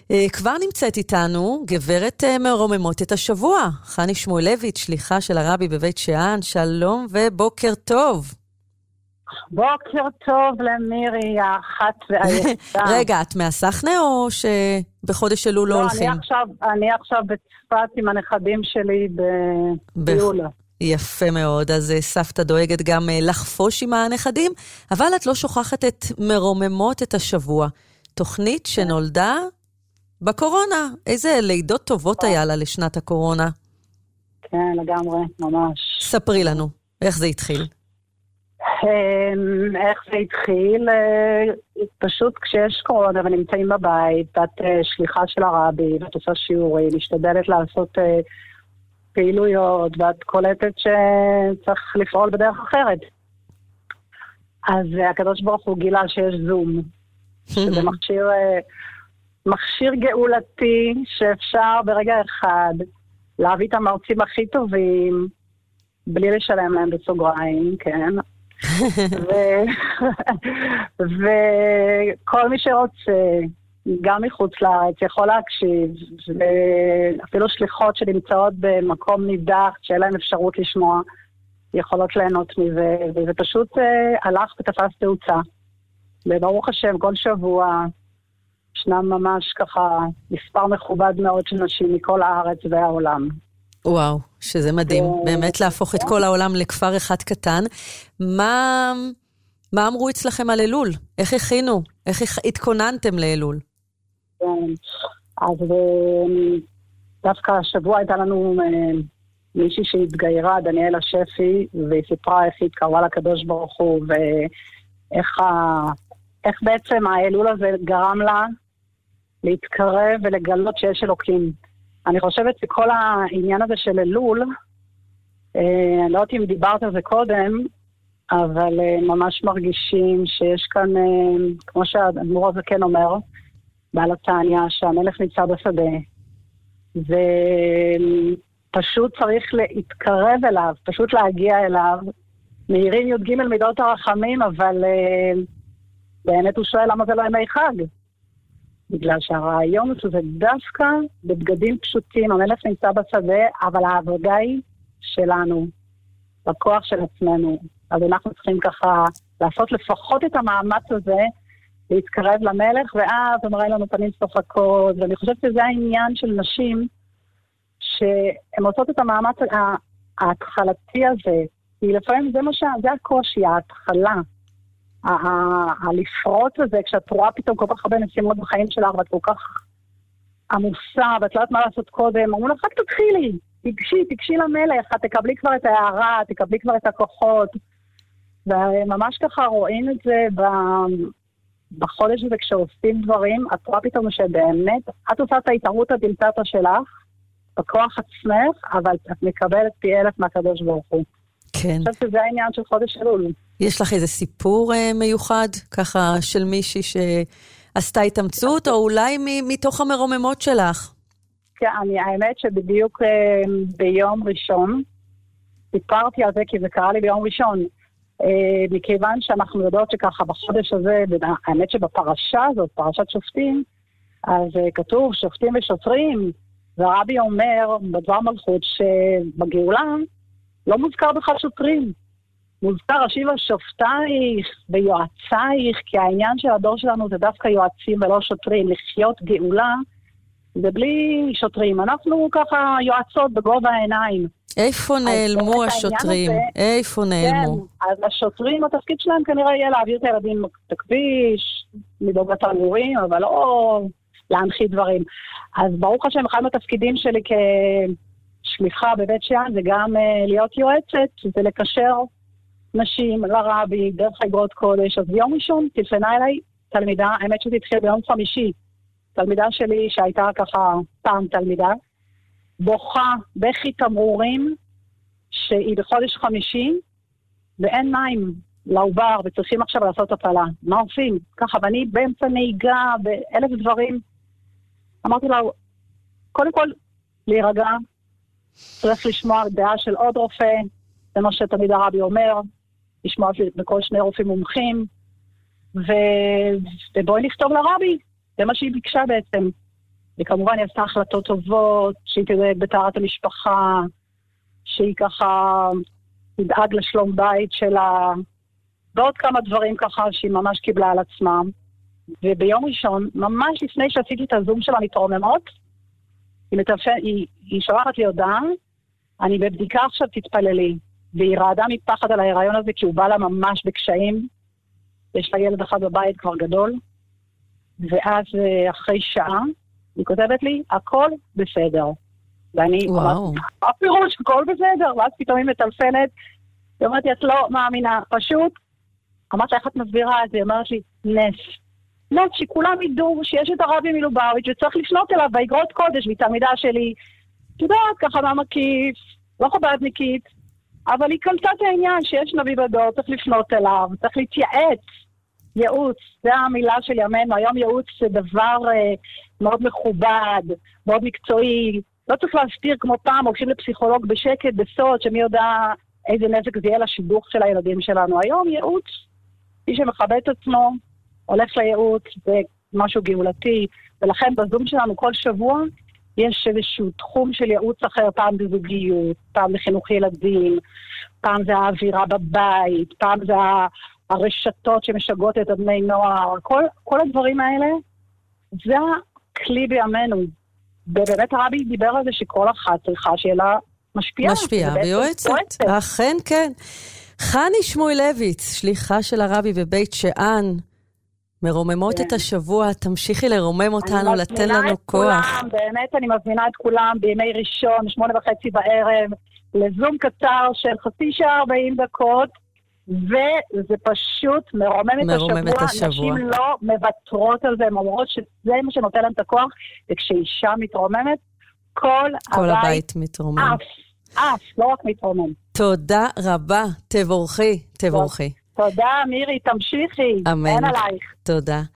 כבר נמצאת איתנו גברת מרוממות את השבוע, חני שמואלביץ', שליחה של הרבי בבית שאן. שלום ובוקר טוב. בוקר טוב למירי האחת והיחידה. רגע, את מהסחנה או שבחודש אלול לא הולכים? אני עכשיו בצפת עם הנכדים שלי ביולה. יפה מאוד, אז סבתא דואגת גם לחפוש עם הנכדים, אבל את לא שוכחת את מרוממות את השבוע. תוכנית שנולדה בקורונה. איזה לידות טובות היה לה לשנת הקורונה. כן, לגמרי, ממש. ספרי לנו, איך זה התחיל? איך זה התחיל? פשוט כשיש קורונה ונמצאים בבית, ואת שליחה של הרבי, ואת עושה שיעורים, משתדלת לעשות פעילויות, ואת קולטת שצריך לפעול בדרך אחרת. אז הקדוש ברוך הוא גילה שיש זום. שזה מכשיר גאולתי שאפשר ברגע אחד להביא את המרצים הכי טובים, בלי לשלם להם בסוגריים, כן? וכל מי שרוצה, גם מחוץ לארץ, יכול להקשיב, ואפילו שליחות שנמצאות במקום נידח, שאין להם אפשרות לשמוע, יכולות ליהנות מזה, וזה פשוט הלך ותפס תאוצה. וברוך השם, כל שבוע ישנם ממש ככה מספר מכובד מאוד של נשים מכל הארץ והעולם. וואו, שזה מדהים. באמת להפוך את כל העולם לכפר אחד קטן. מה אמרו אצלכם על אלול? איך הכינו? איך התכוננתם לאלול? אז דווקא השבוע הייתה לנו מישהי שהתגיירה, דניאלה שפי, והיא סיפרה איך היא התקרבה לקדוש ברוך הוא, איך בעצם האלול הזה גרם לה להתקרב ולגלות שיש אלוקים. אני חושבת שכל העניין הזה של אלול, לא יודעת אם דיברת על זה קודם, אבל ממש מרגישים שיש כאן, כמו שהאדמו"ר הזקן אומר, בעל התניא, שהמלך נמצא בשדה, ופשוט צריך להתקרב אליו, פשוט להגיע אליו. מאירים י"ג מידות הרחמים, אבל באמת הוא שואל למה זה לא ימי חג. בגלל שהרעיון הוא שזה דווקא בבגדים פשוטים, המלך נמצא בשדה, אבל העבודה היא שלנו, בכוח של עצמנו. אז אנחנו צריכים ככה לעשות לפחות את המאמץ הזה, להתקרב למלך, ואז הוא מראה לנו פנים צוחקות, ואני חושבת שזה העניין של נשים, שהן עושות את המאמץ ההתחלתי הזה, כי לפעמים זה הקושי, ההתחלה, הלפרוט הזה, כשאת רואה פתאום כל כך הרבה נשימות בחיים שלך, ואת כל כך עמוסה, ואת לא יודעת מה לעשות קודם, אמרו לך, רק תתחילי, תיגשי למלך, את תקבלי כבר את ההערה, תקבלי כבר את הכוחות, וממש ככה רואים את זה בחודש הזה, כשעושים דברים, את רואה פתאום שבאמת, את עושה את ההתערות הדלתתה שלך, בכוח עצמך, אבל את מקבלת פי 1000 מהקדוש ברוך הוא. כן. אני חושבת שזה העניין של חודש אלול. יש לך איזה סיפור מיוחד, ככה של מישהי שעשתה התאמצות, או אולי מתוך המרוממות שלך? כן, האמת שבדיוק ביום ראשון, סיפרתי על זה כי זה קרה לי ביום ראשון, מכיוון שאנחנו יודעות שככה בחודש הזה, האמת שבפרשה הזאת, פרשת שופטים, אז כתוב שופטים ושוטרים, והרבי אומר בדבר מלכות שבגאולה, לא מוזכר בכלל שוטרים. מוזכר השיבה שופטייך ויועצייך, כי העניין של הדור שלנו זה דווקא יועצים ולא שוטרים. לחיות גאולה זה בלי שוטרים. אנחנו ככה יועצות בגובה העיניים. איפה נעלמו השוטרים? איפה נעלמו? כן, אז השוטרים, התפקיד שלהם כנראה יהיה להעביר את הילדים את הכביש, לדאוג לתנורים, אבל לא להנחית דברים. אז ברוך השם, אחד מהתפקידים שלי שליחה בבית שאן, זה גם להיות יועצת, זה לקשר נשים לרבי, דרך אגרות קודש. אז ביום ראשון טלפנה אליי תלמידה, האמת שזה התחיל ביום חמישי, תלמידה שלי שהייתה ככה פעם תלמידה, בוכה בכי תמרורים, שהיא בחודש חמישי, ואין מים לעובר, וצריכים עכשיו לעשות הפלה. מה עושים? ככה, ואני באמצע נהיגה, באלף דברים. אמרתי לה, קודם כל, להירגע, צריך לשמוע דעה של עוד רופא, זה מה שתמיד הרבי אומר, לשמוע בכל שני רופאים מומחים, ובואי נכתוב לרבי, זה מה שהיא ביקשה בעצם. וכמובן היא עשתה החלטות טובות, שהיא תדאג בטהרת המשפחה, שהיא ככה תדאג לשלום בית שלה, ועוד כמה דברים ככה שהיא ממש קיבלה על עצמה. וביום ראשון, ממש לפני שעשיתי את הזום של המתרוממות, היא שולחת לי הודעה, אני בבדיקה עכשיו תתפללי, והיא רעדה מפחד על ההיריון הזה, כי הוא בא לה ממש בקשיים, יש לה ילד אחד בבית כבר גדול, ואז אחרי שעה, היא כותבת לי, הכל בסדר. ואני, הפירוש, הכל בסדר, ואז פתאום היא מטלפנת, היא אומרת לי, את לא מאמינה, פשוט, אמרת איך את מסבירה את זה, היא אומרת לי, נס, שכולם ידעו שיש את הרבי מלובביץ' וצריך לפנות אליו באגרות קודש, והיא תלמידה שלי, אתה יודעת, ככה מהמקיף, לא חב"דניקית, אבל היא קלטה את העניין שיש נביא בדור, צריך לפנות אליו, צריך להתייעץ, ייעוץ, זה המילה של ימינו, היום ייעוץ זה דבר מאוד מכובד, מאוד מקצועי, לא צריך להסתיר כמו פעם, הולכים לפסיכולוג בשקט, בסוד, שמי יודע איזה נזק זה יהיה לשידוך של הילדים שלנו. היום ייעוץ, מי שמכבד את עצמו, הולך לייעוץ, זה משהו גאולתי, ולכן בזום שלנו כל שבוע יש איזשהו תחום של ייעוץ אחר, פעם בזוגיות, פעם בחינוך ילדים, פעם זה האווירה בבית, פעם זה הרשתות שמשגעות את בני נוער, כל הדברים האלה, זה הכלי בימינו. ובאמת הרבי דיבר על זה שכל אחת צריכה שיהיה לה משפיעה. משפיעה ויועצת, אכן כן. חני שמואלביץ, שליחה של הרבי בבית שאן, מרוממות את השבוע, תמשיכי לרומם אותנו, לתן לנו כוח. באמת אני מזמינה את כולם בימי ראשון, 8:30 בערב, לזום קצר של חצי שעה 40 דקות, וזה פשוט מרומם את השבוע. נשים לא מוותרות על זה, הן אומרות שזה מה שנותן להם את הכוח, וכשאישה מתרוממת, כל הבית מתרומם. אף, לא רק מתרומם. תודה רבה, תבורכי. תודה, מירי, תמשיכי. אמן. אין עלייך. תודה.